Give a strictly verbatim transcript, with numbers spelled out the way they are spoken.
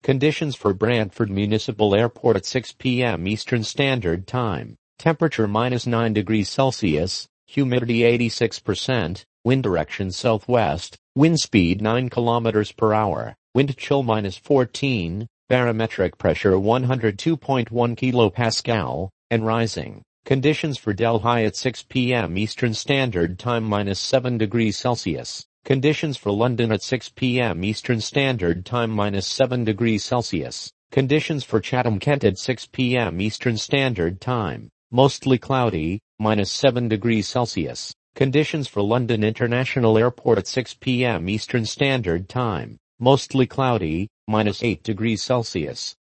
Conditions for Brantford Municipal Airport at six p m Eastern Standard Time. Temperature minus nine degrees Celsius, humidity eighty-six percent, wind direction southwest, wind speed nine kilometers per hour, wind chill minus fourteen, barometric pressure one hundred two point one kilopascal, and rising. Conditions for Delhi at six p m Eastern Standard Time minus seven degrees Celsius. Conditions for London at six p m Eastern Standard Time minus seven degrees Celsius. Conditions for Chatham Kent at six p m Eastern Standard Time. Mostly cloudy, minus seven degrees Celsius. Conditions for London International Airport at six p m Eastern Standard Time. Mostly cloudy, minus eight degrees Celsius.